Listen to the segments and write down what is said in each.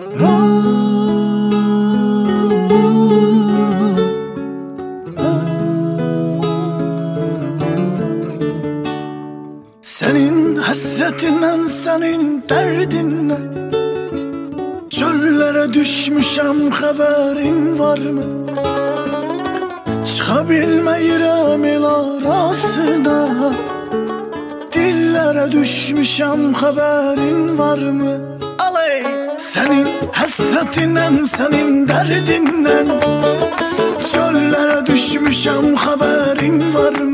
Senin hasretinden, senin derdinden çöllere düşmüşem, haberin var mı? Çıkabilmeyirem el arasına, dillere düşmüşem, haberin var mı? Aley! Senin hasretinden, senin derdinden çöllere düşmüşem, haberin var mı?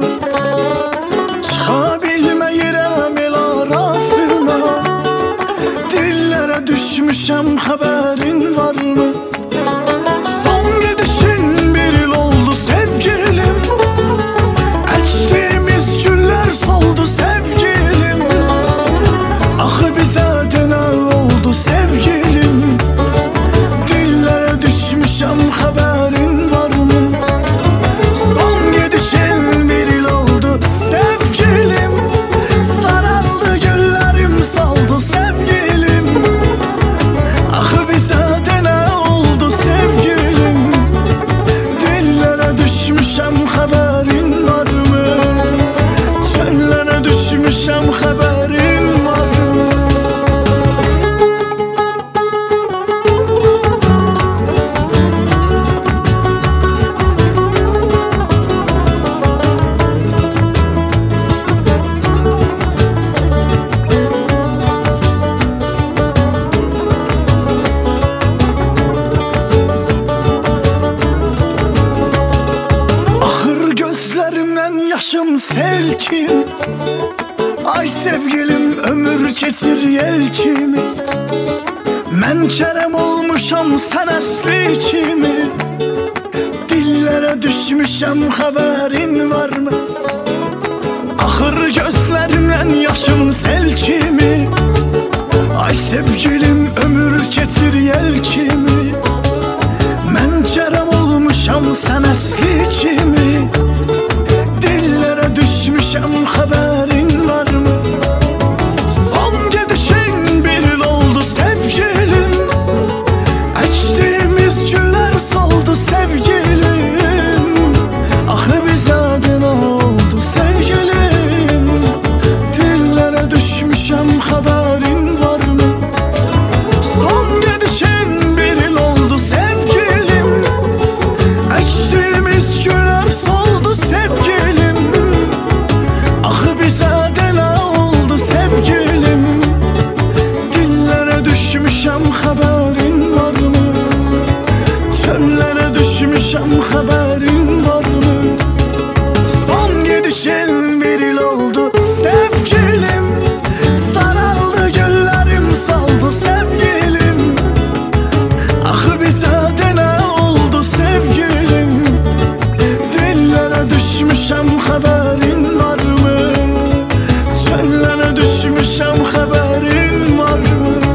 Çıkabilmeyirem el arasına, dillere düşmüşem, haberin var mı? Son gidişin bir yıl oldu sevgilim, açtığımız güller soldu sevgilim. Ah bize de ne oldu sevgilim, dillere düşmüşem, haberin var mı? Son gidişin bir yıl oldu sevgilim, sarardı güllerim soldu sevgilim. Ah bize de ne oldu sevgilim, dillere düşmüşem, haberin var mı? Çöllere düşmüşem, haberin var mı? Yaşım sel kimi, ay sevgilim ömür keçir yel kimi. Mən kerem olmuşam, sen asli kimi. Dillere düşmüşem, haberin var mı? Ahır gözlerimden yaşım sel kimi, ay sevgilim ömür keçir yel kimi. Mən kerem olmuşam, sen asli kimi. Dillere düşmüşem, haberin var mı? Son gidişin bir yıl oldu sevgilim, açtığımız güller soldu sevgilim. Ah bize de ne oldu sevgilim, dillere düşmüşem, haberin var mı? Son gidişin bir yıl oldu sevgilim, açtığımız güller soldu sevgilim. Bize de ne oldu sevgilim, dillere düşmüşem, haberin var mı? Çöllere düşmüşem, haberin var mı? Son gidişin bir yıl oldu sevgilim, sarardı güllerim soldu sevgilim. Ah bize de ne oldu sevgilim, dillere düşmüşem, haberin var mı? Çöllere düşmüşem, haberin var mı?